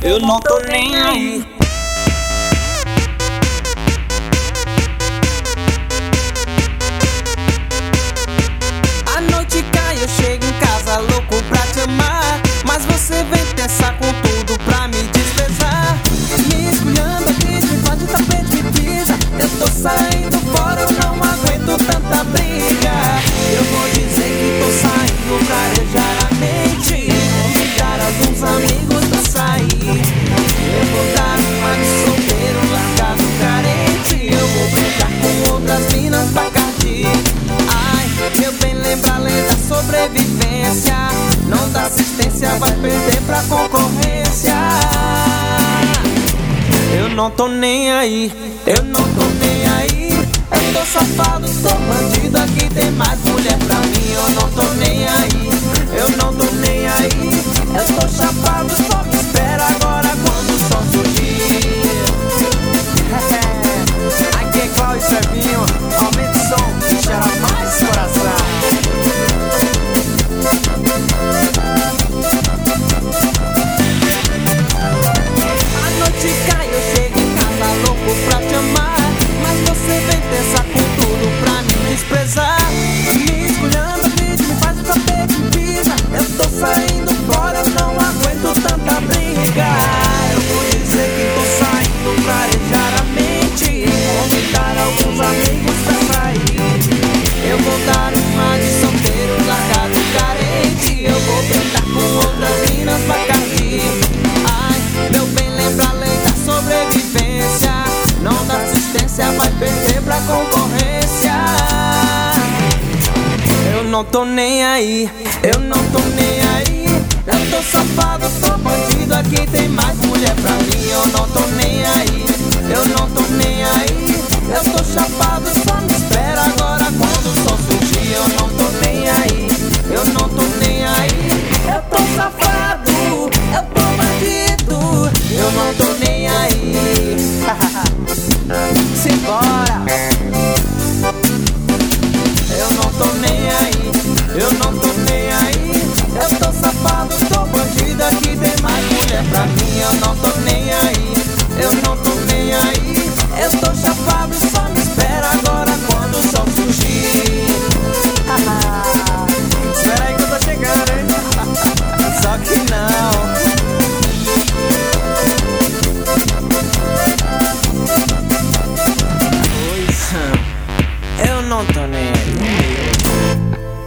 Eu não tô nem aí. A noite cai, eu chego em casa louco pra te amar, mas você vem pensar com tudo pra me desprezar. Me esculhamba, me faz de tapete, me pisa. Eu tô saindo fora, eu não aguento tanta briga. Eu vou dizer que tô saindo pra arejar a mente, convidar alguns amigos pra sair. Eu vou dar uma de solteiro, largado, carente. Eu vou brincar com outras minas Bacardi. Ai, meu bem, lembra a lei da sobrevivência. Não dá assistência, vai perder pra concorrência. Eu não tô nem aí, eu não tô nem aí. Eu tô safado, sou bandido, aqui tem mais mulher pra mim. Eu não tô nem aí, eu não tô nem aí. Eu tô chapado, só me espera agora quando o sol surgir. Aqui é Cláudio Servinho, aumenta o som e cheira mais coração. A noite cai, eu chego em casa louco pra te amar, mas você vem pensar com tudo pra me desprezar. Me esculhamba, me faz o tapete, me pisa. Eu tô saindo fora, eu não aguento tanta briga. Eu vou dizer que tô saindo pra arejar a mente, convidar alguns amigos pra sair. Eu vou dar uma de solteiro, largado, carente. Eu vou brincar com outras minas Bacardi. Ai, meu bem, lembra a lei da sobrevivência. Não dá assistência, vai perder pra concorrência. Eu não tô nem aí, eu não tô nem aí.